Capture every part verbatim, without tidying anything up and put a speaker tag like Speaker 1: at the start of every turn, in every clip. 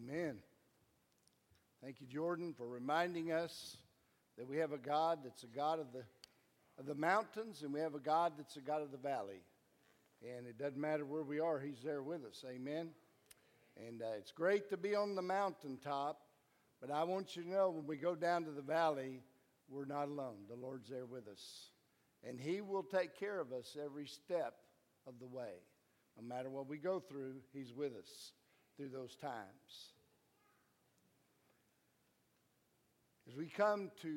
Speaker 1: Amen. Thank you, Jordan, for reminding us that we have a God that's a God of the of the mountains, and we have a God that's a God of the valley. And it doesn't matter where we are, He's there with us. Amen. And uh, it's great to be on the mountaintop, but I want you to know when we go down to the valley, we're not alone. The Lord's there with us. And He will take care of us every step of the way. No matter what we go through, He's with us through those times. As we come to,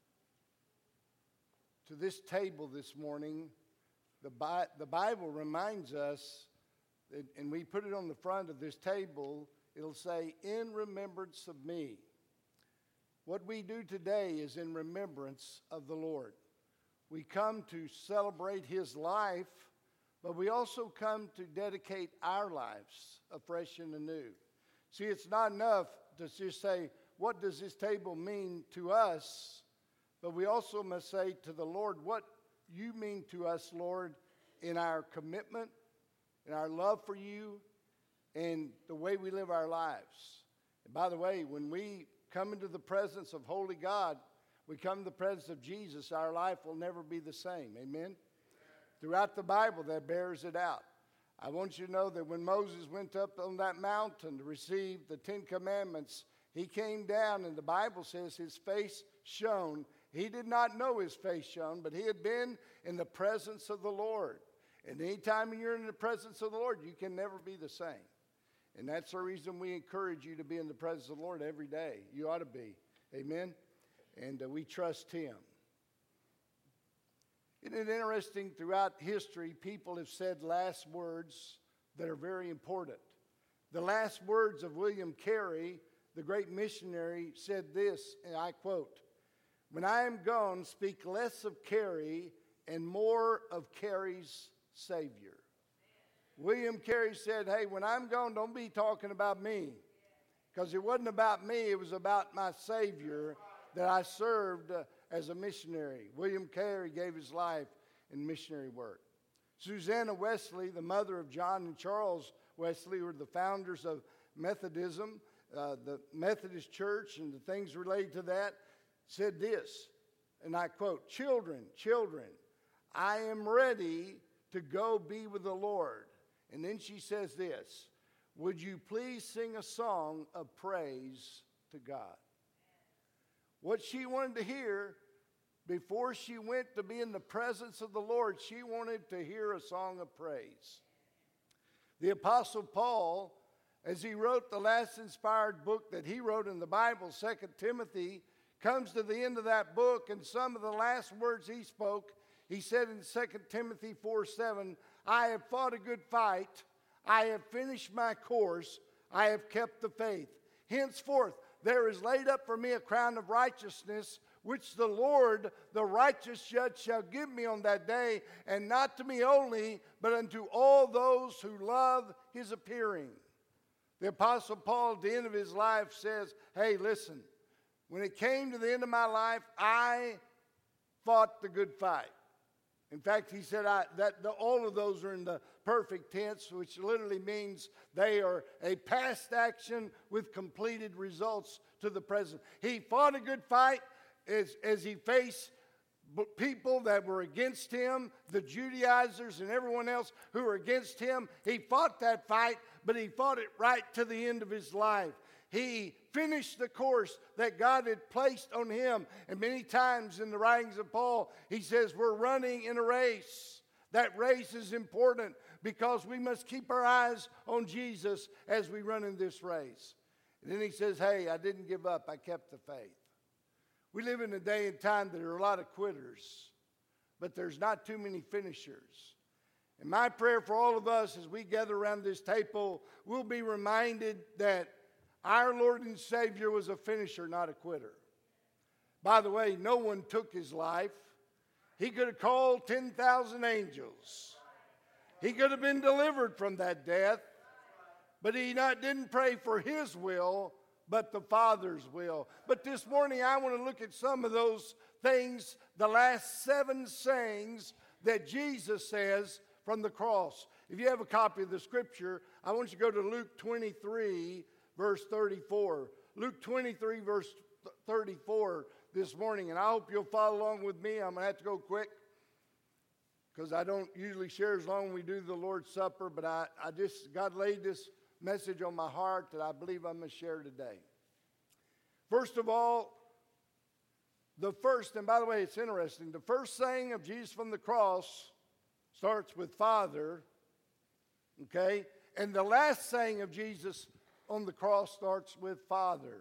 Speaker 1: to this table this morning, the, Bi- the Bible reminds us, that, and we put it on the front of this table, it'll say, in remembrance of me. What we do today is in remembrance of the Lord. We come to celebrate His life, but we also come to dedicate our lives afresh and anew. See, it's not enough to just say, what does this table mean to us? But we also must say to the Lord, what you mean to us, Lord, in our commitment, in our love for you, and the way we live our lives. And by the way, when we come into the presence of holy God, we come to the presence of Jesus, our life will never be the same. Amen? Throughout the Bible, that bears it out. I want you to know that when Moses went up on that mountain to receive the Ten Commandments, he came down, and the Bible says his face shone. He did not know his face shone, but he had been in the presence of the Lord. And anytime you're in the presence of the Lord, you can never be the same. And that's the reason we encourage you to be in the presence of the Lord every day. You ought to be. Amen? And uh, we trust Him. Isn't it interesting, throughout history, people have said last words that are very important. The last words of William Carey, the great missionary, said this, and I quote, "When I am gone, speak less of Carey and more of Carey's Savior." William Carey said, hey, when I'm gone, don't be talking about me. Because it wasn't about me, it was about my Savior that I served uh, as a missionary. William Carey gave his life in missionary work. Susanna Wesley, the mother of John and Charles Wesley, were the founders of Methodism, uh, the Methodist Church, and the things related to that, said this, and I quote, "Children, children, I am ready to go be with the Lord." And then she says this, "Would you please sing a song of praise to God?" What she wanted to hear before she went to be in the presence of the Lord, she wanted to hear a song of praise. The Apostle Paul, as he wrote the last inspired book that he wrote in the Bible, Second Timothy, comes to the end of that book, and some of the last words he spoke, he said in Second Timothy four seven, "I have fought a good fight, I have finished my course, I have kept the faith. Henceforth there is laid up for me a crown of righteousness, which the Lord, the righteous judge, shall give me on that day, and not to me only, but unto all those who love His appearing." The Apostle Paul, at the end of his life, says, hey, listen, when it came to the end of my life, I fought the good fight. In fact, he said I, that the, all of those are in the perfect tense, which literally means they are a past action with completed results to the present. He fought a good fight as, as he faced people that were against him, the Judaizers and everyone else who were against him. He fought that fight, but he fought it right to the end of his life. He finished the course that God had placed on him. And many times in the writings of Paul, he says we're running in a race. That race is important because we must keep our eyes on Jesus as we run in this race. And then he says, hey, I didn't give up. I kept the faith. We live in a day and time that there are a lot of quitters, but there's not too many finishers. And my prayer for all of us as we gather around this table, we'll be reminded that our Lord and Savior was a finisher, not a quitter. By the way, no one took His life. He could have called ten thousand angels. He could have been delivered from that death. But He not, didn't pray for His will, but the Father's will. But this morning I want to look at some of those things, the last seven sayings that Jesus says from the cross. If you have a copy of the Scripture, I want you to go to Luke twenty-three, verse thirty-four. Luke twenty-three, verse thirty-four this morning. And I hope you'll follow along with me. I'm going to have to go quick because I don't usually share as long as we do the Lord's Supper. But I, I just, God laid this message on my heart that I believe I'm going to share today. First of all, the first, and by the way, it's interesting, the first saying of Jesus from the cross starts with Father, okay? And the last saying of Jesus on the cross starts with Father.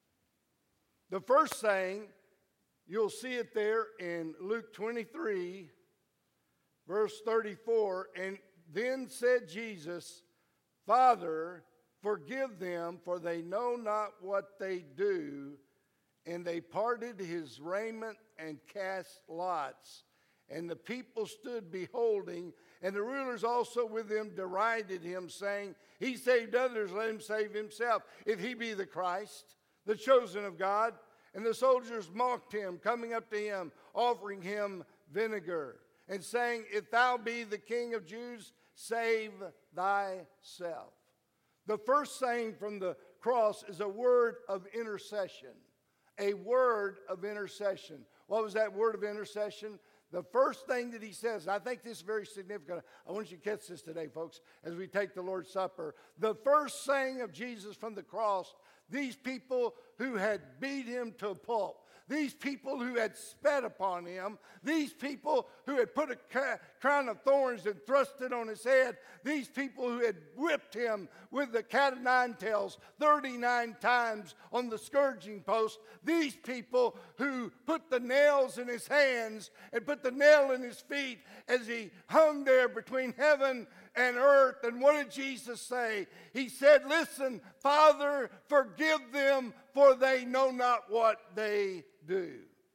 Speaker 1: The first saying, you'll see it there in Luke twenty-three, verse thirty-four, and then said Jesus, Father, forgive them, for they know not what they do. And they parted his raiment and cast lots. And the people stood beholding, and the rulers also with him derided him, saying, He saved others, let him save himself, if he be the Christ, the chosen of God. And the soldiers mocked him, coming up to him, offering him vinegar, and saying, If thou be the King of Jews, save thyself. The first saying from the cross is a word of intercession. A word of intercession. What was that word of intercession? The first thing that he says, and I think this is very significant. I want you to catch this today, folks, as we take the Lord's Supper. The first saying of Jesus from the cross, these people who had beat him to a pulp, these people who had spat upon him, these people who had put a crown of thorns and thrust it on his head, these people who had whipped him with the cat of nine tails thirty-nine times on the scourging post, these people who put the nails in his hands and put the nail in his feet as he hung there between heaven and earth. And what did Jesus say? He said, Listen, Father, forgive them, for they know not what they do.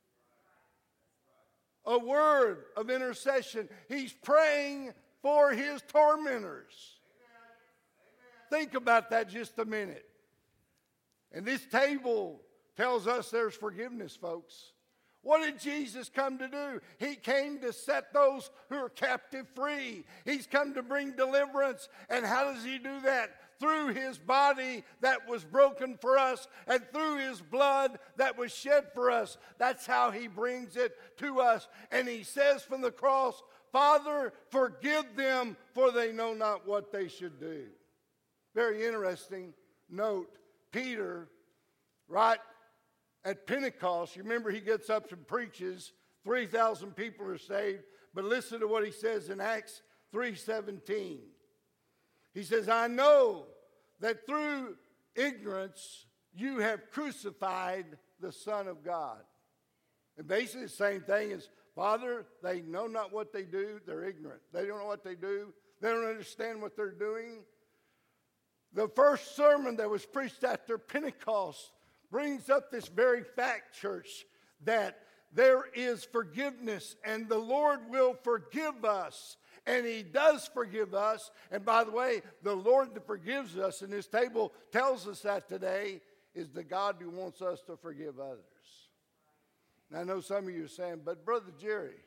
Speaker 1: A word of intercession. He's praying for his tormentors. Think about that just a minute. And this table tells us there's forgiveness, folks. What did Jesus come to do? He came to set those who are captive free. He's come to bring deliverance. And how does he do that? Through his body that was broken for us and through his blood that was shed for us. That's how he brings it to us. And he says from the cross, Father, forgive them, for they know not what they should do. Very interesting note. Peter, right at Pentecost, you remember he gets up and preaches. three thousand people are saved. But listen to what he says in Acts three seventeen. He says, I know that through ignorance you have crucified the Son of God. And basically the same thing is, Father, they know not what they do. They're ignorant. They don't know what they do. They don't understand what they're doing. The first sermon that was preached after Pentecost brings up this very fact, church, that there is forgiveness and the Lord will forgive us. And he does forgive us. And by the way, the Lord that forgives us, and this table tells us that today, is the God who wants us to forgive others. Now, I know some of you are saying, but Brother Jerry,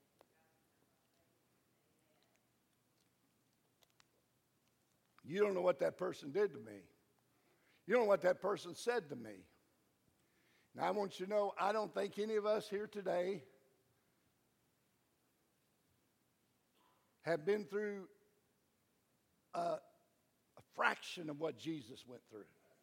Speaker 1: you don't know what that person did to me. You don't know what that person said to me. Now, I want you to know, I don't think any of us here today have been through a, a fraction of what Jesus went through.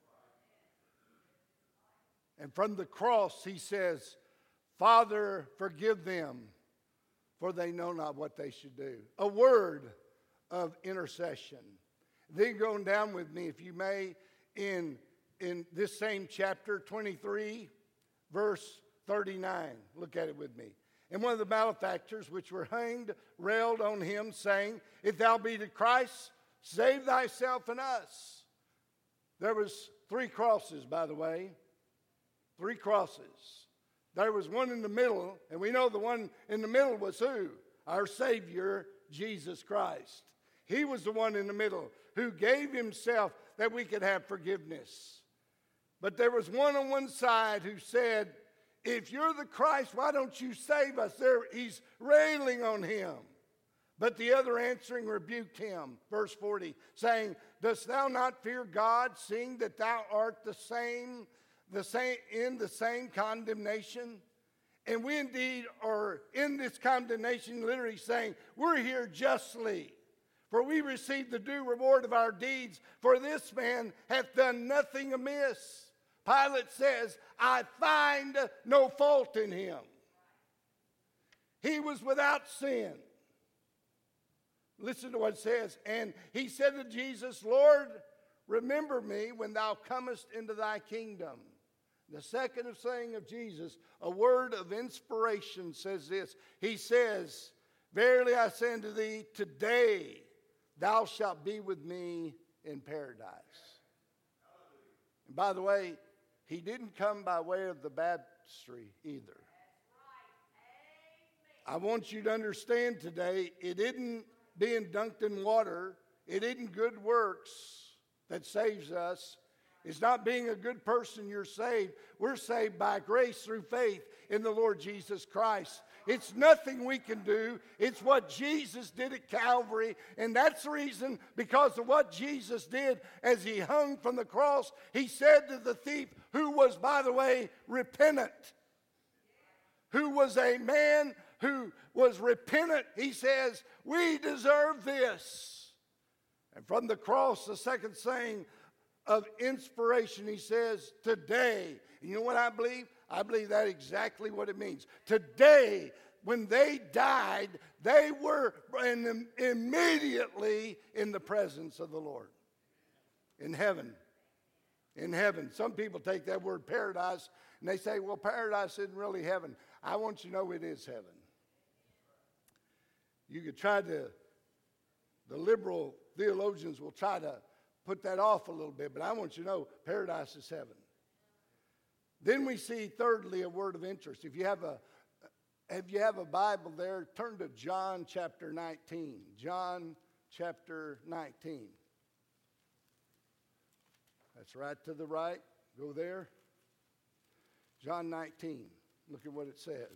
Speaker 1: And from the cross, he says, Father, forgive them, for they know not what they should do. A word of intercession. Then going down with me, if you may, in, in this same chapter, twenty-three, verse thirty-nine. Look at it with me. And one of the malefactors which were hanged railed on him, saying, If thou be the Christ, save thyself and us. There was three crosses, by the way. Three crosses. There was one in the middle, and we know the one in the middle was who? Our Savior, Jesus Christ. He was the one in the middle who gave himself that we could have forgiveness. But there was one on one side who said, If you're the Christ, why don't you save us? There, he's railing on him. But the other answering rebuked him, verse forty, saying, Dost thou not fear God, seeing that thou art the same, the same in the same condemnation? And we indeed are in this condemnation, literally saying, we're here justly, for we receive the due reward of our deeds, for this man hath done nothing amiss. Pilate says, I find no fault in him. He was without sin. Listen to what it says. And he said to Jesus, Lord, remember me when thou comest into thy kingdom. The second of saying of Jesus, a word of inspiration, says this. He says, Verily I say unto thee, today thou shalt be with me in paradise. And by the way, he didn't come by way of the baptistry either. I want you to understand today, it isn't being dunked in water. It isn't good works that saves us. It's not being a good person you're saved. We're saved by grace through faith in the Lord Jesus Christ. It's nothing we can do. It's what Jesus did at Calvary. And that's the reason, because of what Jesus did as he hung from the cross, he said to the thief, who was, by the way, repentant, who was a man who was repentant, he says, we deserve this. And from the cross, the second saying of inspiration, he says, today. And you know what I believe? I believe that's exactly what it means. Today, when they died, they were in, immediately in the presence of the Lord. In heaven. In heaven. Some people take that word paradise and they say, well, paradise isn't really heaven. I want you to know it is heaven. You could try to, the liberal theologians will try to put that off a little bit, but I want you to know paradise is heaven. Then we see, thirdly, a word of interest. If you have a, if you have a Bible there, turn to John chapter nineteen. John chapter nineteen. That's right to the right. Go there. John nineteen. Look at what it says.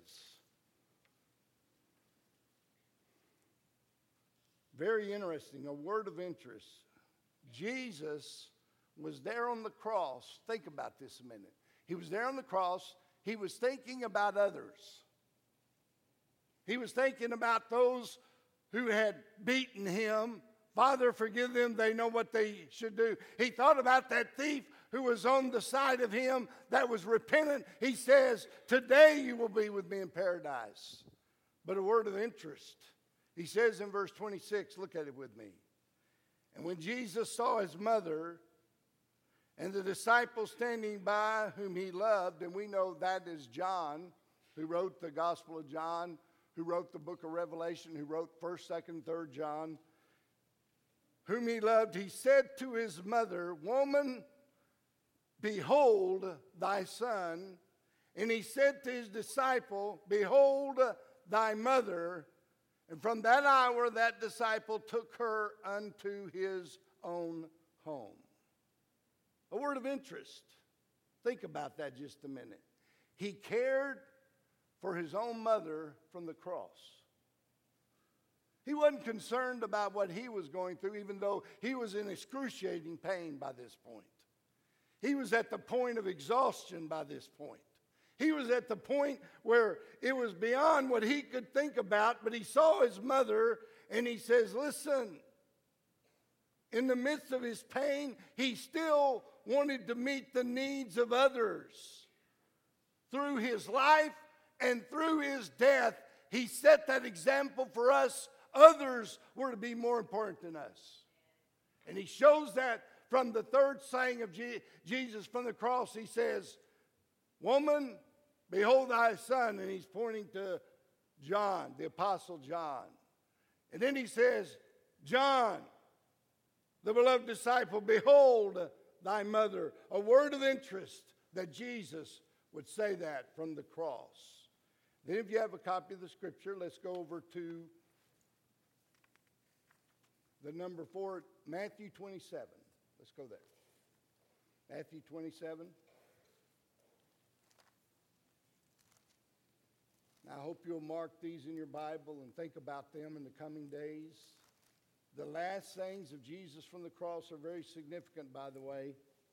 Speaker 1: Very interesting, a word of interest. Jesus was there on the cross. Think about this a minute. He was there on the cross. He was thinking about others. He was thinking about those who had beaten him. Father, forgive them. They know what they should do. He thought about that thief who was on the side of him that was repentant. He says, today you will be with me in paradise. But a word of interest. He says in verse twenty-six, look at it with me. And when Jesus saw his mother and the disciples standing by whom he loved, and we know that is John, who wrote the Gospel of John, who wrote the book of Revelation, who wrote first, second, third John, whom he loved, he said to his mother, Woman, behold thy son. And he said to his disciple, Behold thy mother. And from that hour, that disciple took her unto his own home. A word of interest. Think about that just a minute. He cared for his own mother from the cross. He wasn't concerned about what he was going through, even though he was in excruciating pain by this point. He was at the point of exhaustion by this point. He was at the point where it was beyond what he could think about, but he saw his mother and he says, listen, in the midst of his pain, he still wanted to meet the needs of others. Through his life and through his death, he set that example for us. Others were to be more important than us. And he shows that from the third saying of Je- Jesus from the cross. He says, Woman, behold thy son. And he's pointing to John, the apostle John. And then he says, John, the beloved disciple, behold thy mother. A word of interest that Jesus would say that from the cross. Then if you have a copy of the scripture, let's go over to the number four, Matthew twenty-seven. Let's go there. Matthew twenty-seven. I hope you'll mark these in your Bible and think about them in the coming days. The last sayings of Jesus from the cross are very significant, by the way.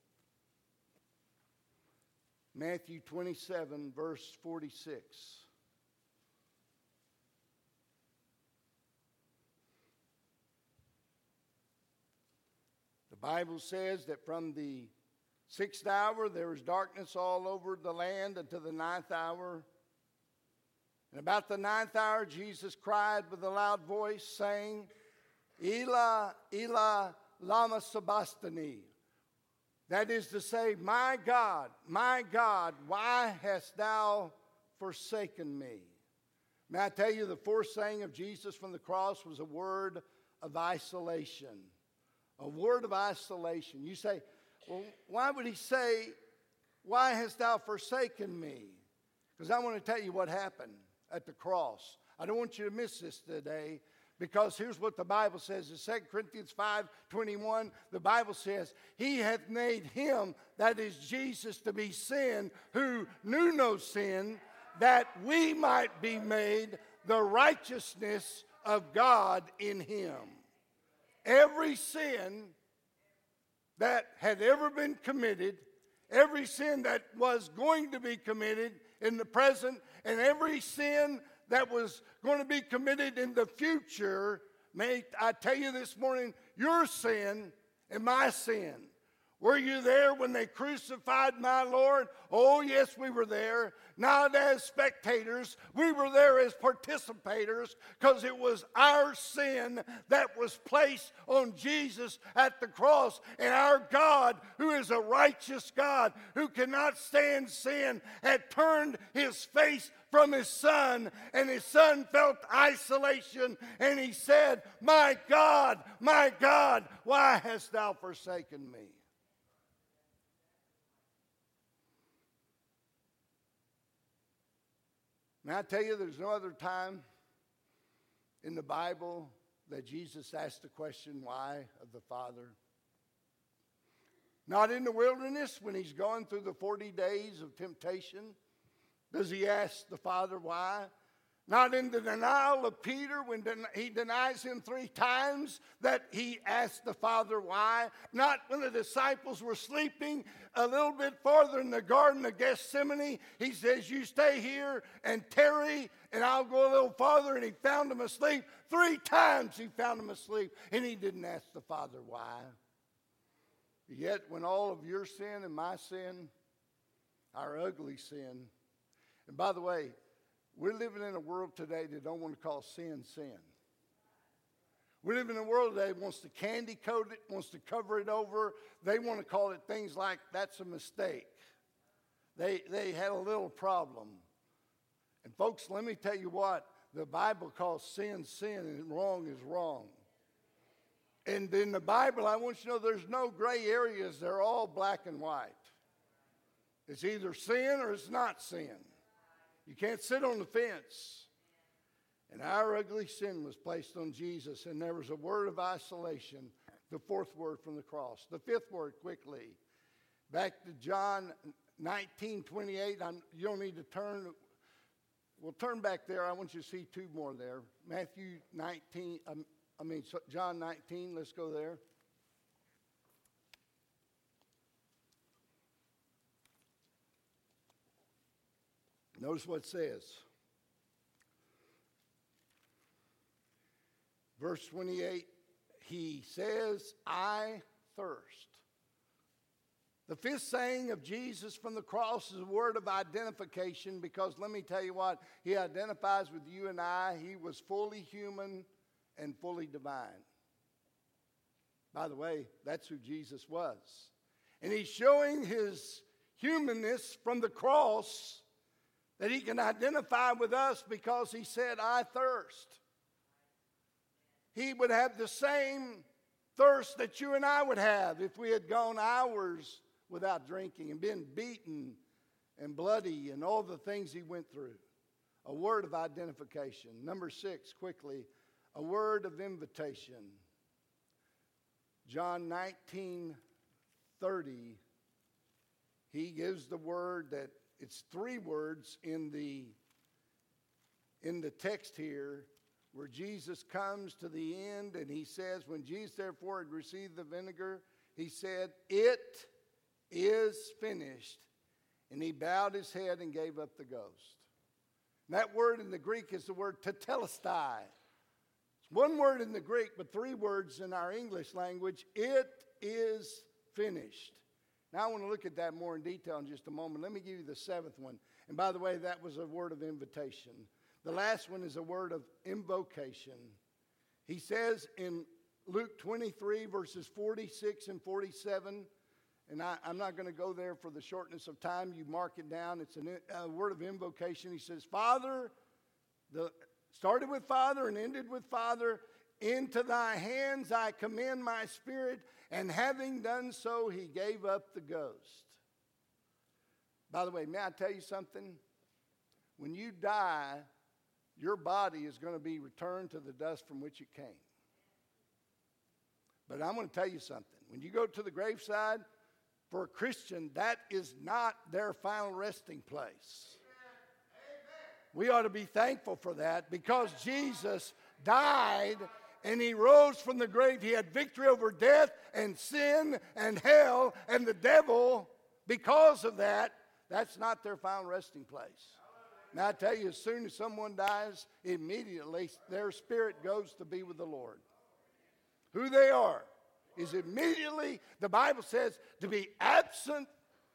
Speaker 1: Matthew twenty-seven, verse forty-six. The Bible says that from the sixth hour there was darkness all over the land until the ninth hour. And about the ninth hour Jesus cried with a loud voice, saying, Eli, Eli, lama sabachthani. That is to say, my God, my God, why hast thou forsaken me? May I tell you, the fourth saying of Jesus from the cross was a word of isolation. A word of isolation. You say, well, why would he say, why hast thou forsaken me? Because I want to tell you what happened at the cross. I don't want you to miss this today. Because here's what the Bible says in Second Corinthians five twenty-one. The Bible says, he hath made him, that is Jesus, to be sin, who knew no sin, that we might be made the righteousness of God in him. Every sin that had ever been committed, every sin that was going to be committed in the present, and every sin that was going to be committed in the future, may I tell you this morning, your sin and my sin. Were you there when they crucified my Lord? Oh, yes, we were there. Not as spectators. We were there as participators, because it was our sin that was placed on Jesus at the cross. And our God, who is a righteous God, who cannot stand sin, had turned his face from his son, and his son felt isolation, and he said, my God, my God, why hast thou forsaken me? May I tell you, there's no other time in the Bible that Jesus asked the question, why, of the Father. Not in the wilderness when he's going through the forty days of temptation. Does he ask the Father why? Not in the denial of Peter when den- he denies him three times that he asked the Father why. Not when the disciples were sleeping a little bit farther in the Garden of Gethsemane. He says, you stay here and tarry, and I'll go a little farther. And he found them asleep. Three times he found them asleep, and he didn't ask the Father why. Yet when all of your sin and my sin, our ugly sin, and by the way, we're living in a world today that don't want to call sin, sin. We live in a world today that wants to candy coat it, wants to cover it over. They want to call it things like, that's a mistake. They, they had a little problem. And folks, let me tell you what, the Bible calls sin, sin, and wrong is wrong. And in the Bible, I want you to know there's no gray areas. They're all black and white. It's either sin or it's not sin. You can't sit on the fence. And our ugly sin was placed on Jesus, and there was a word of isolation, the fourth word from the cross. The fifth word, quickly. Back to John nineteen twenty-eight. I'm, you don't need to turn. We'll turn back there. I want you to see two more there. Matthew nineteen, um, I mean John nineteen, let's go there. Notice what it says. Verse twenty-eight, he says, I thirst. The fifth saying of Jesus from the cross is a word of identification, because let me tell you what, he identifies with you and I. He was fully human and fully divine. By the way, that's who Jesus was. And he's showing his humanness from the cross, that he can identify with us, because he said, I thirst. He would have the same thirst that you and I would have if we had gone hours without drinking and been beaten and bloody and all the things he went through. A word of identification. Number six, quickly, a word of invitation. John nineteen thirty, he gives the word that it's three words in the in the text here where Jesus comes to the end and he says, when Jesus therefore had received the vinegar, he said, "It is finished." And he bowed his head and gave up the ghost. And that word in the Greek is the word tetelestai. It's one word in the Greek, but three words in our English language. It is finished. Now I want to look at that more in detail in just a moment. Let me give you the seventh one. And by the way, that was a word of invitation. The last one is a word of invocation. He says in Luke twenty-three, verses forty-six and forty-seven, and I, I'm not going to go there for the shortness of time. You mark it down. It's an, a word of invocation. He says, Father, the, started with Father and ended with Father, into thy hands I commend my spirit. And having done so, he gave up the ghost. By the way, may I tell you something? When you die, your body is going to be returned to the dust from which it came. But I'm going to tell you something. When you go to the graveside, for a Christian, that is not their final resting place. We ought to be thankful for that because Jesus died and he rose from the grave. He had victory over death and sin and hell and the devil. Because of that, that's not their final resting place. Now I tell you, as soon as someone dies, immediately their spirit goes to be with the Lord. Who they are is immediately, the Bible says, to be absent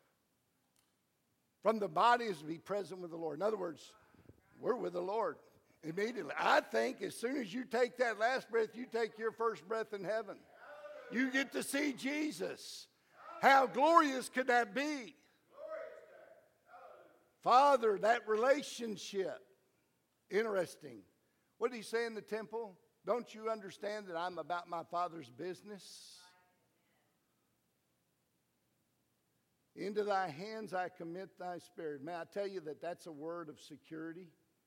Speaker 1: from the body is to be present with the Lord. In other words, we're with the Lord immediately. I think as soon as you take that last breath, you take your first breath in heaven. You get to see Jesus. How glorious could that be? Father, that relationship. Interesting. What did he say in the temple? Don't you understand that I'm about my Father's business? Into thy hands I commit thy spirit. May I tell you that that's a word of security?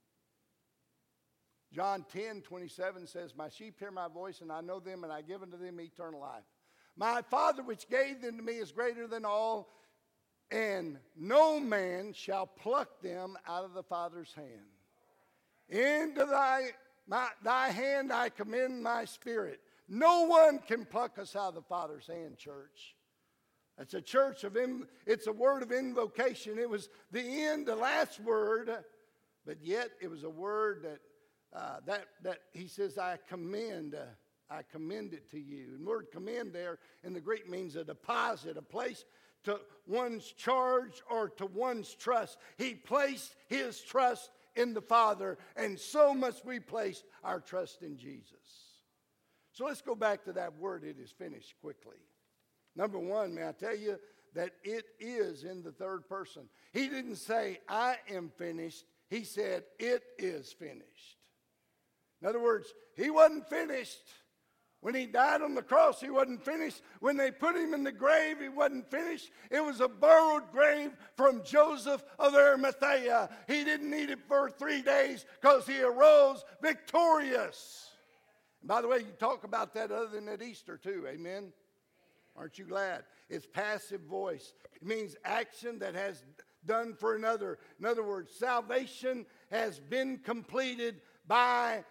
Speaker 1: John ten twenty-seven says, my sheep hear my voice, and I know them, and I give unto them eternal life. My Father which gave them to me is greater than all, and no man shall pluck them out of the Father's hand. Into thy, my, thy hand I commend my spirit. No one can pluck us out of the Father's hand, church. It's a church of, it's a word of invocation. It was the end, the last word, but yet it was a word that, uh, that, that he says, I commend, uh, I commend it to you. And the word commend there in the Greek means a deposit, a place to one's charge or to one's trust. He placed his trust in the Father, and so must we place our trust in Jesus. So let's go back to that word, it is finished, quickly. Number one, may I tell you that it is in the third person. He didn't say, I am finished. He said, it is finished. In other words, he wasn't finished. When he died on the cross, he wasn't finished. When they put him in the grave, he wasn't finished. It was a borrowed grave from Joseph of Arimathea. He didn't need it for three days because he arose victorious. And by the way, you talk about that other than at Easter too, amen? Aren't you glad? It's passive voice. It means action that has done for another. In other words, salvation has been completed by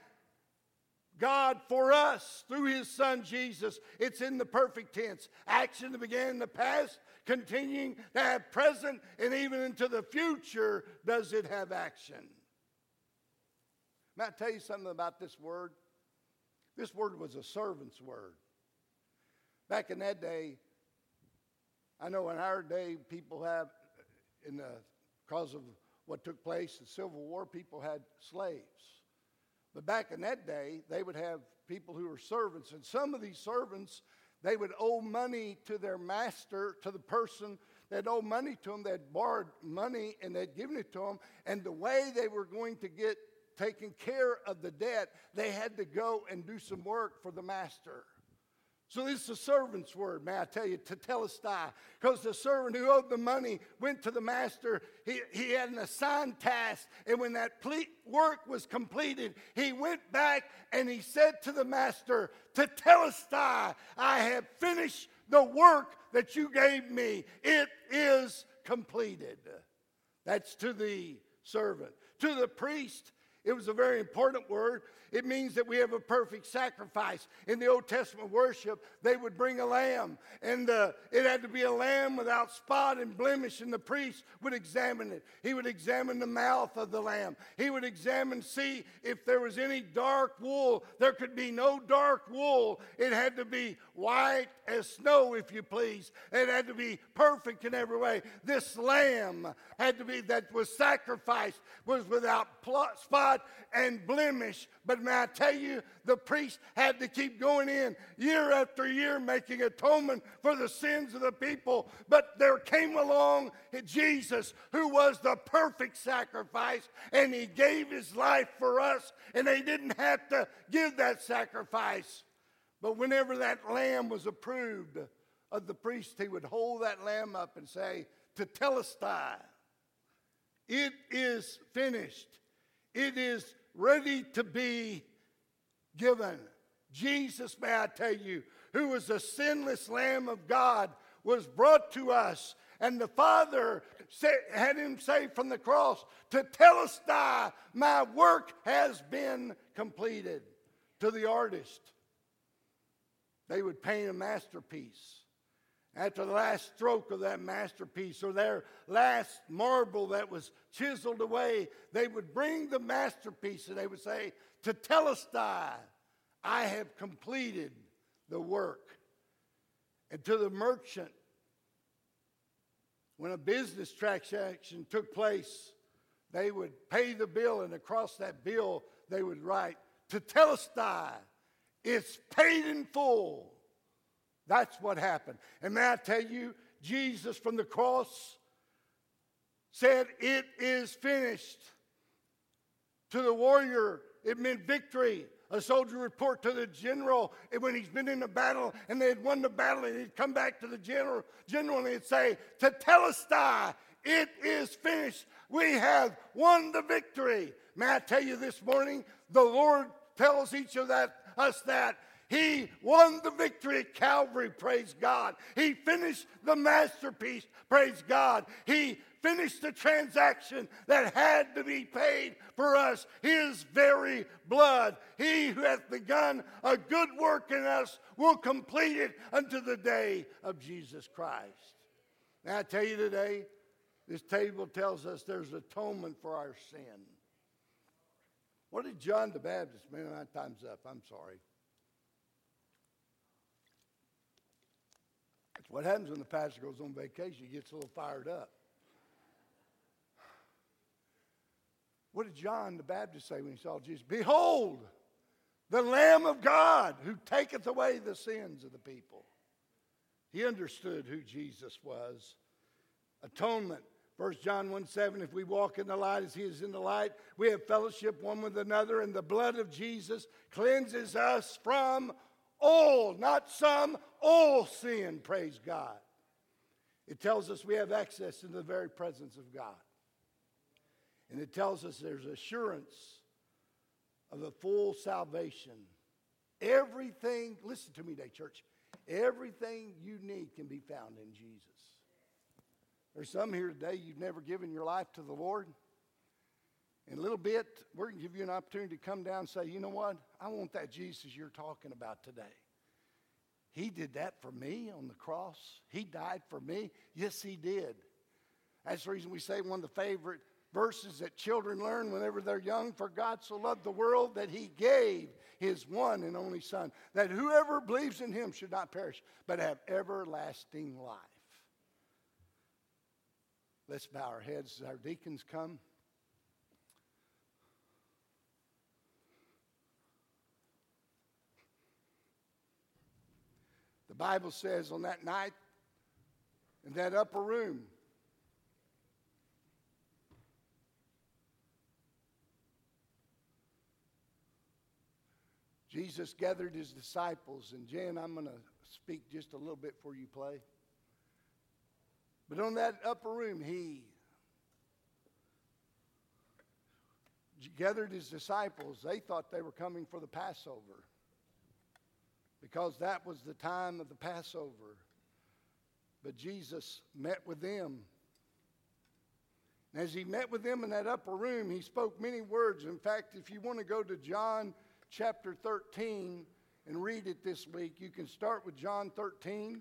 Speaker 1: God for us through his son Jesus. It's in the perfect tense. Action that began in the past, continuing to have present, and even into the future does it have action. May I tell you something about this word? This word was a servant's word. Back in that day, I know in our day, people have, in the, because of what took place in the Civil War, people had slaves. But back in that day, they would have people who were servants. And some of these servants, they would owe money to their master, to the person that owed money to them. They'd borrowed money and they'd given it to them. And the way they were going to get taken care of the debt, they had to go and do some work for the master. So this is a servant's word, may I tell you, tetelestai. Because the servant who owed the money went to the master. He, he had an assigned task. And when that ple- work was completed, he went back and he said to the master, tetelestai, I have finished the work that you gave me. It is completed. That's to the servant. To the priest, It was a very important word. It means that we have a perfect sacrifice. In the Old Testament worship, they would bring a lamb, and uh, it had to be a lamb without spot and blemish, and the priest would examine it. He would examine the mouth of the lamb. He would examine, see if there was any dark wool. There could be no dark wool. It had to be white as snow, if you please. It had to be perfect in every way. This lamb had to be, that was sacrificed, was without pl- spot and blemish. But may I tell you, the priest had to keep going in year after year, making atonement for the sins of the people. But there came along Jesus, who was the perfect sacrifice, and he gave his life for us, and they didn't have to give that sacrifice. But whenever that lamb was approved of the priest, he would hold that lamb up and say, "Tetelestai, it is finished. It is ready to be given." Jesus, may I tell you, who was the sinless Lamb of God, was brought to us. And the Father said, had him say from the cross, "Tetelestai, my work has been completed." To the artist, they would paint a masterpiece. After the last stroke of that masterpiece, or their last marble that was chiseled away, they would bring the masterpiece and they would say, "Tetelestai, I have completed the work." And to the merchant, when a business transaction took place, they would pay the bill, and across that bill they would write, "Tetelestai, it's paid in full." That's what happened. And may I tell you, Jesus from the cross said, "It is finished." To the warrior, it meant victory. A soldier report to the general when he's been in a battle and they had won the battle, and he'd come back to the general, general and he'd say, "Tetelestai, it is finished. We have won the victory." May I tell you this morning, the Lord tells each of that, us that He won the victory at Calvary, praise God. He finished the masterpiece, praise God. He finished the transaction that had to be paid for us, His very blood. He who hath begun a good work in us will complete it unto the day of Jesus Christ. Now I tell you today, this table tells us there's atonement for our sin. What did John the Baptist, man, my time's up, I'm sorry. That's what happens when the pastor goes on vacation. He gets a little fired up. What did John the Baptist say when he saw Jesus? "Behold, the Lamb of God who taketh away the sins of the people." He understood who Jesus was. Atonement. First John one seven, if we walk in the light as He is in the light, we have fellowship one with another, and the blood of Jesus cleanses us from all, not some, all sin, praise God. It tells us we have access into the very presence of God. And it tells us there's assurance of a full salvation. Everything, listen to me today, church, everything you need can be found in Jesus. There's some here today, you've never given your life to the Lord. In a little bit, we're going to give you an opportunity to come down and say, "You know what? I want that Jesus you're talking about today. He did that for me on the cross. He died for me." Yes, He did. That's the reason we say one of the favorite verses that children learn whenever they're young. "For God so loved the world that He gave His one and only Son, that whoever believes in Him should not perish, but have everlasting life." Let's bow our heads as our deacons come. The Bible says on that night, in that upper room, Jesus gathered His disciples. And Jan, I'm going to speak just a little bit before you play. But on that upper room, He gathered His disciples. They thought they were coming for the Passover, because that was the time of the Passover. But Jesus met with them, And as he met with them in that upper room, he spoke many words. In fact, if you want to go to John chapter thirteen and read it this week, you can start with John thirteen.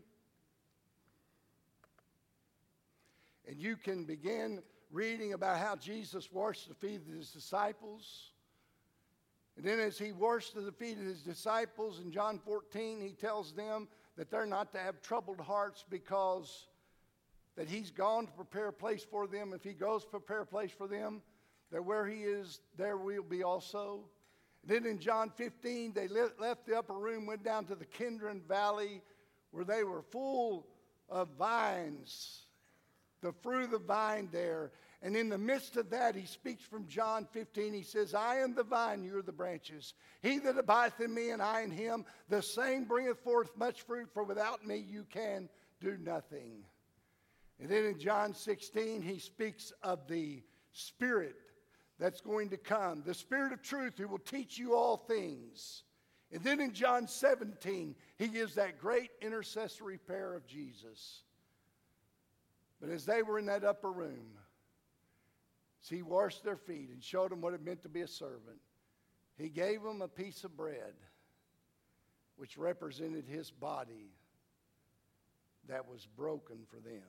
Speaker 1: And you can begin reading about how Jesus washed the feet of his disciples. And then as he washed the feet of his disciples in John fourteen, he tells them that they're not to have troubled hearts because that he's gone to prepare a place for them. If he goes to prepare a place for them, that where he is, there we'll be also. Then in John fifteen, they left the upper room, went down to the Kidron Valley, where they were full of vines, the fruit of the vine there. And in the midst of that, he speaks from John fifteen. He says, I am the vine, you are the branches. He that abideth in me, and I in him, the same bringeth forth much fruit, for without me you can do nothing. And then in John sixteen, he speaks of the Spirit that's going to come, the Spirit of truth who will teach you all things. And then in John seventeen, he gives that great intercessory prayer of Jesus. But as they were in that upper room, he washed their feet and showed them what it meant to be a servant. He gave them a piece of bread, which represented his body that was broken for them.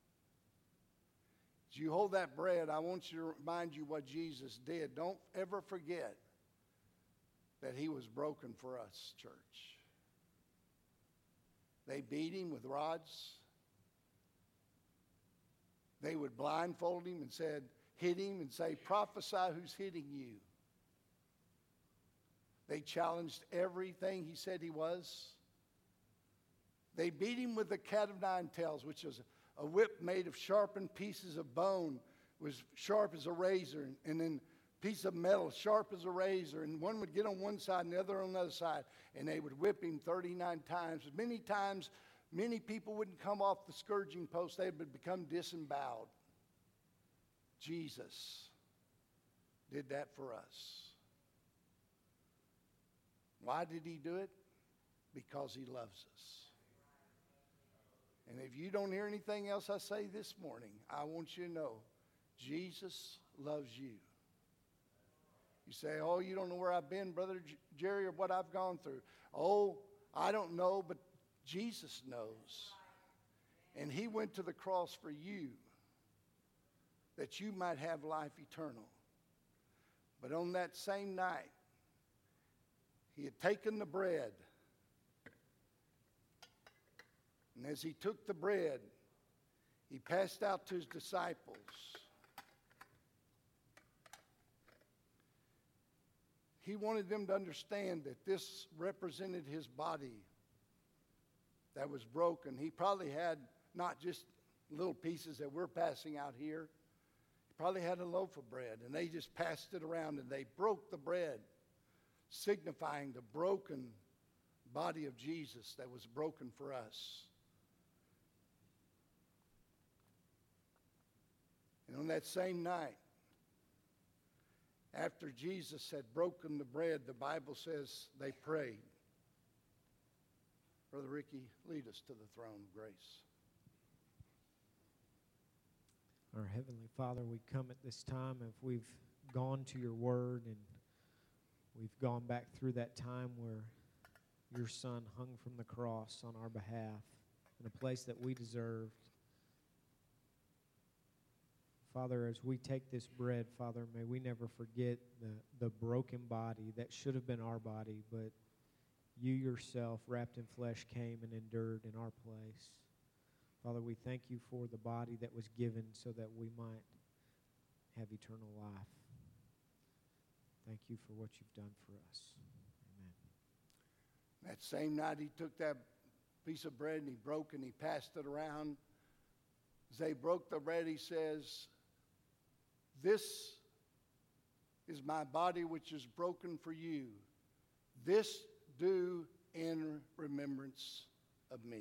Speaker 1: As you hold that bread, I want you to remind you what Jesus did. Don't ever forget that he was broken for us, church. They beat him with rods. They would blindfold him and said, hit him and say, prophesy who's hitting you. They challenged everything he said he was. They beat him with the cat of nine tails, which was a whip made of sharpened pieces of bone, was sharp as a razor, and then piece of metal sharp as a razor, and one would get on one side and the other on the other side, and they would whip him thirty-nine times. Many times, many people wouldn't come off the scourging post. They would become disemboweled. Jesus did that for us. Why did he do it? Because he loves us. And if you don't hear anything else I say this morning, I want you to know, Jesus loves you. You say, oh, you don't know where I've been, Brother Jerry, or what I've gone through. Oh, I don't know, but Jesus knows. And he went to the cross for you, that you might have life eternal. But on that same night, he had taken the bread. And as he took the bread, he passed out to his disciples. He wanted them to understand that this represented his body that was broken. He probably had not just little pieces that we're passing out here. He probably had a loaf of bread, and they just passed it around, and they broke the bread, signifying the broken body of Jesus that was broken for us. And on that same night, after Jesus had broken the bread, the Bible says they prayed. Brother Ricky, lead us to the throne of grace.
Speaker 2: Our Heavenly Father, we come at this time, if we've gone to your word and we've gone back through that time where your Son hung from the cross on our behalf in a place that we deserved. Father, as we take this bread, Father, may we never forget the, the broken body that should have been our body, but you yourself, wrapped in flesh, came and endured in our place. Father, we thank you for the body that was given so that we might have eternal life. Thank you for what you've done for us. Amen.
Speaker 1: That same night he took that piece of bread and he broke and he passed it around. As they broke the bread, he says, this is my body which is broken for you. This do in remembrance of me.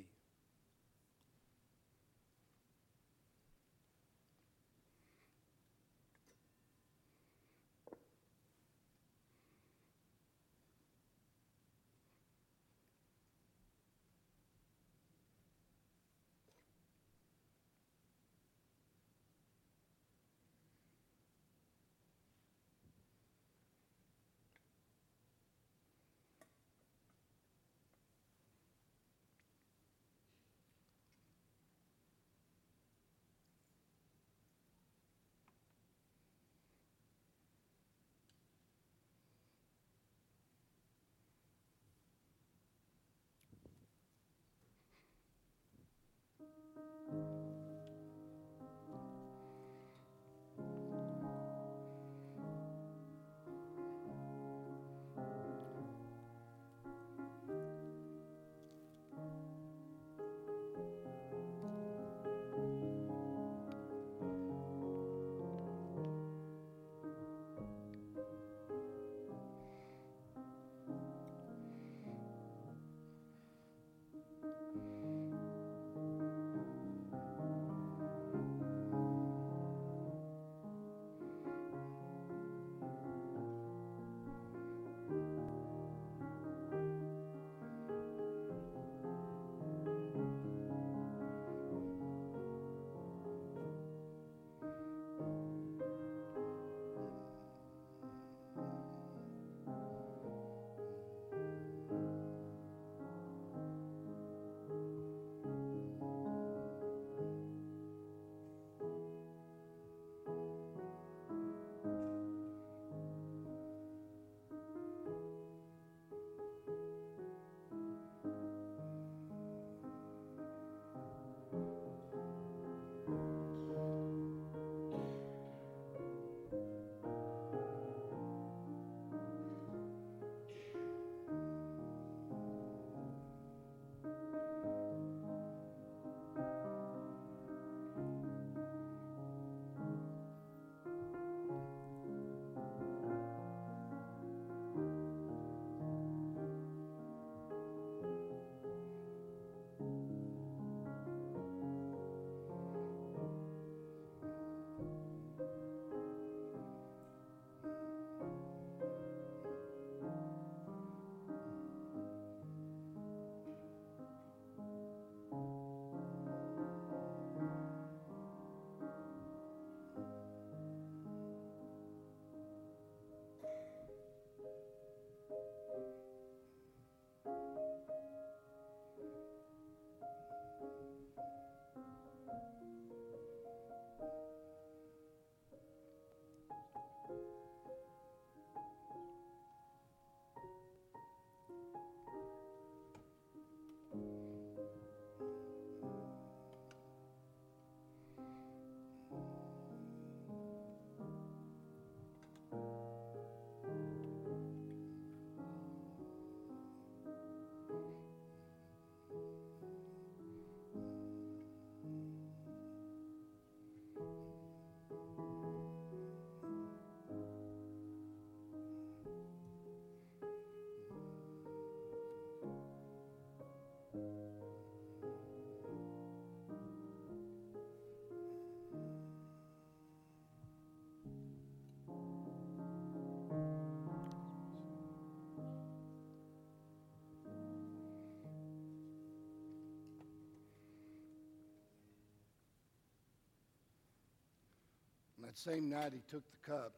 Speaker 1: That same night he took the cup.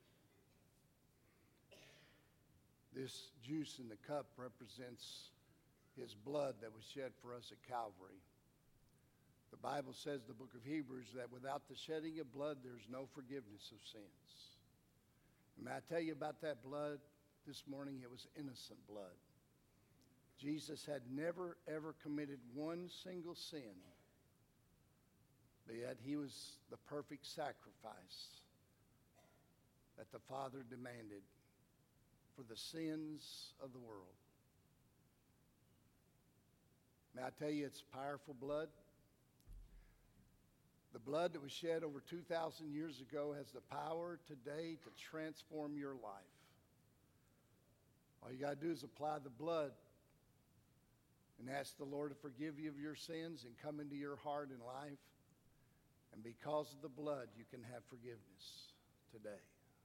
Speaker 1: This juice in the cup represents his blood that was shed for us at Calvary. The Bible says, the book of Hebrews, that without the shedding of blood, there's no forgiveness of sins. And may I tell you about that blood this morning? It was innocent blood. Jesus had never, ever committed one single sin, but yet he was the perfect sacrifice that the Father demanded for the sins of the world. May I tell you, it's powerful blood. The blood that was shed over two thousand years ago has the power today to transform your life. All you got to do is apply the blood and ask the Lord to forgive you of your sins and come into your heart and life. And because of the blood, you can have forgiveness today.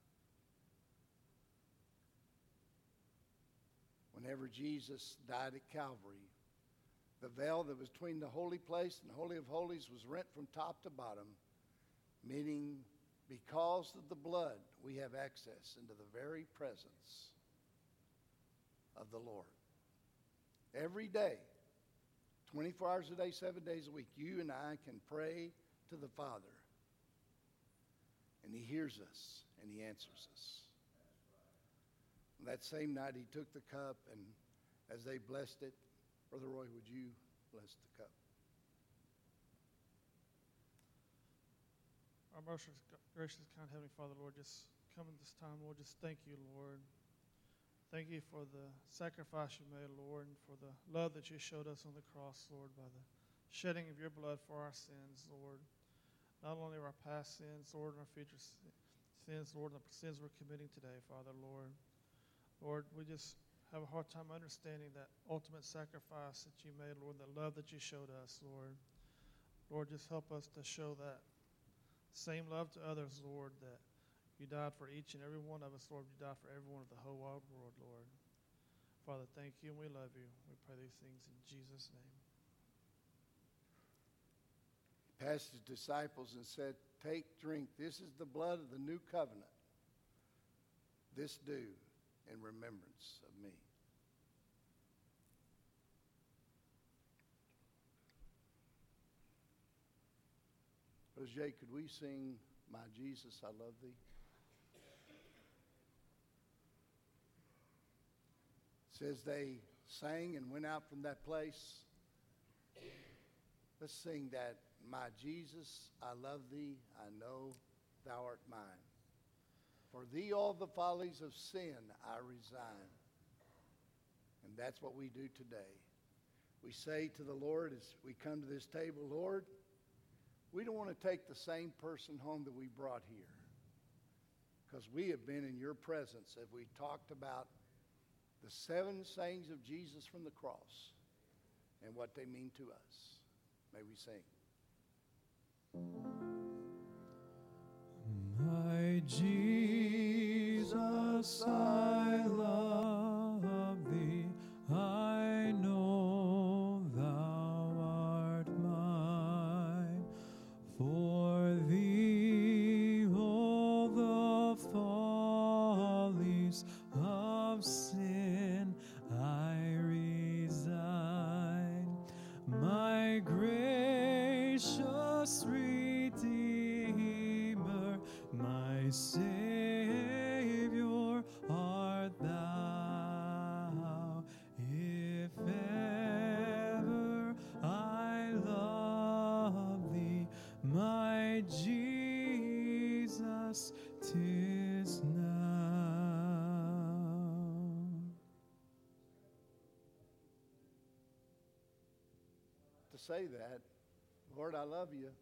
Speaker 1: Whenever Jesus died at Calvary, the veil that was between the holy place and the Holy of Holies was rent from top to bottom, meaning because of the blood, we have access into the very presence of the Lord. Every day, twenty-four hours a day, seven days a week, you and I can pray to the Father. And he hears us and he answers us. That same night he took the cup, and as they blessed it, Brother Roy, would you bless the cup?
Speaker 3: Our most gracious, kind Heavenly Father, Lord, just come in this time, Lord, just thank you, Lord. Thank you for the sacrifice you made, Lord, and for the love that you showed us on the cross, Lord, by the shedding of your blood for our sins, Lord. Not only our past sins, Lord, and our future sins, Lord, and the sins we're committing today, Father, Lord. Lord, we just have a hard time understanding that ultimate sacrifice that you made, Lord, the love that you showed us, Lord. Lord, just help us to show that same love to others, Lord, that you died for each and every one of us, Lord. You died for everyone of the whole wide world, Lord. Father, thank you, and we love you. We pray these things in Jesus' name.
Speaker 1: Passed his disciples and said, take, drink. This is the blood of the new covenant. This do in remembrance of me. Brother Jay, could we sing, My Jesus, I Love Thee? It says they sang and went out from that place. Let's sing that. My Jesus, I love thee, I know thou art mine. For thee all the follies of sin I resign. And that's what we do today. We say to the Lord as we come to this table, Lord, we don't want to take the same person home that we brought here, because we have been in your presence as we talked about the seven sayings of Jesus from the cross and what they mean to us. May we sing.
Speaker 4: My Jesus, I love thee. I know thou art mine. For thee all the follies of sin I resign. My gracious Redeemer, my Savior art thou. If ever I love thee, my Jesus, 'tis now.
Speaker 1: To say that, Lord, I love you.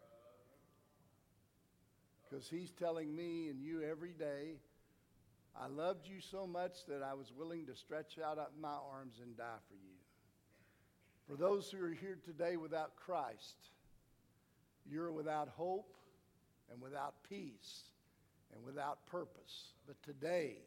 Speaker 1: Because he's telling me and you every day, I loved you so much that I was willing to stretch out my arms and die for you. For those who are here today without Christ, you're without hope and without peace and without purpose. But today,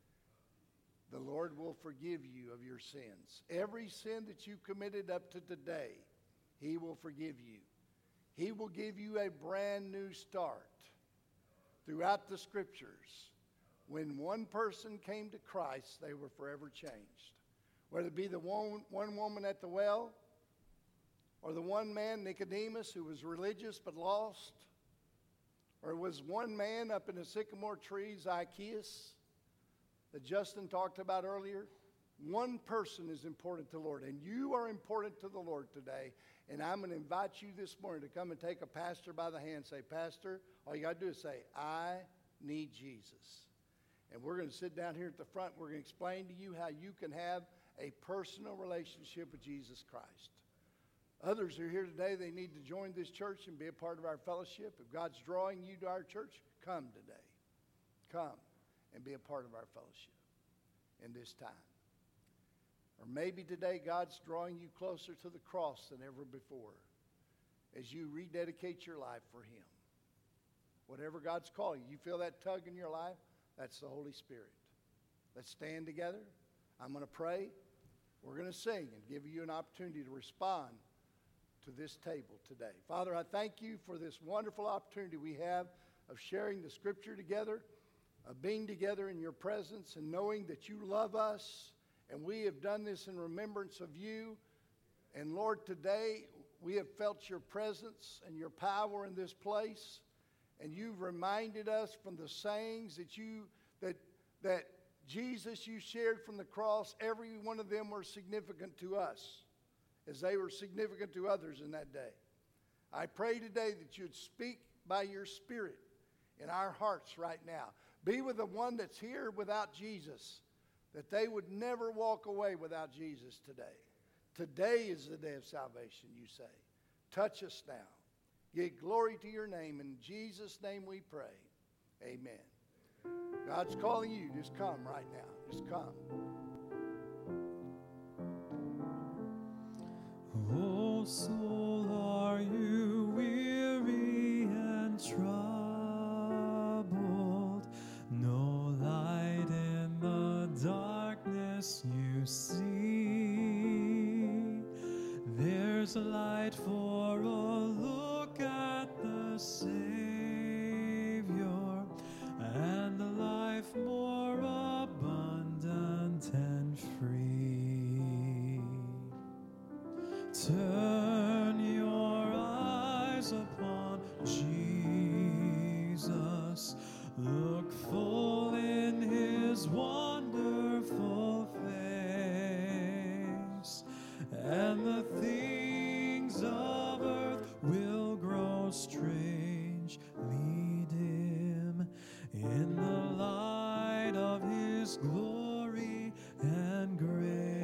Speaker 1: the Lord will forgive you of your sins. Every sin that you committed up to today, he will forgive you. He will give you a brand new start. Throughout the scriptures, when one person came to Christ, they were forever changed. Whether it be the one, one woman at the well, or the one man, Nicodemus, who was religious but lost, or it was one man up in the sycamore tree, Zacchaeus, that Justin talked about earlier. One person is important to the Lord, and you are important to the Lord today. And I'm going to invite you this morning to come and take a pastor by the hand and say, Pastor, all you got to do is say, I need Jesus. And we're going to sit down here at the front. We're going to explain to you how you can have a personal relationship with Jesus Christ. Others are here today. They need to join this church and be a part of our fellowship. If God's drawing you to our church, come today. Come and be a part of our fellowship in this time. Or maybe today God's drawing you closer to the cross than ever before as you rededicate your life for him. Whatever God's calling you, you feel that tug in your life, that's the Holy Spirit. Let's stand together. I'm going to pray. We're going to sing and give you an opportunity to respond to this table today. Father, I thank you for this wonderful opportunity we have of sharing the scripture together, of being together in your presence and knowing that you love us. And we have done this in remembrance of you. And Lord, today we have felt your presence and your power in this place. And you've reminded us from the sayings that you that that Jesus you shared from the cross, every one of them were significant to us as they were significant to others in that day. I pray today that you'd speak by your Spirit in our hearts right now. Be with the one that's here without Jesus, that they would never walk away without Jesus today. Today is the day of salvation, you say. Touch us now. Give glory to your name. In Jesus' name we pray. Amen. God's calling you. Just come right now. Just come.
Speaker 4: O soul, are you weary and troubled? No light in the darkness you see. There's a light for a look at the Savior, and a life more abundant and free. Turn your eyes upon Jesus. Look full in his wonderful face, and the things of earth will grow strangely dim in the light of his glory and grace.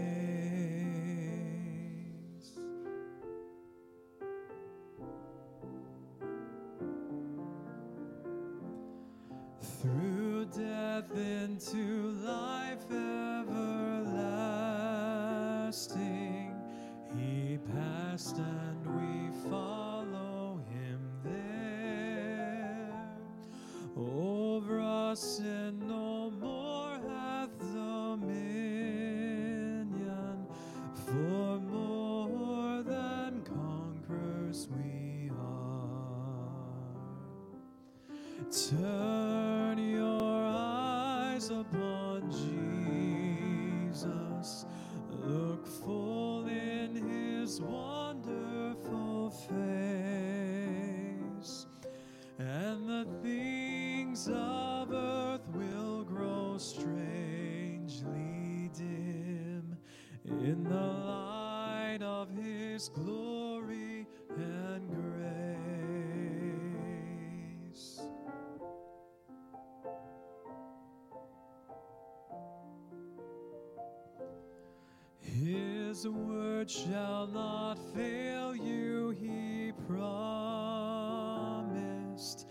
Speaker 4: Through death into life everlasting, he passed and we follow him there. Over us sin no more hath dominion, for more than conquerors we are. Turn your eyes upon Jesus. Look full in his wonderful face, and the things of earth will grow strangely dim in the light of his glory and grace. His word shall not fail you, he promised.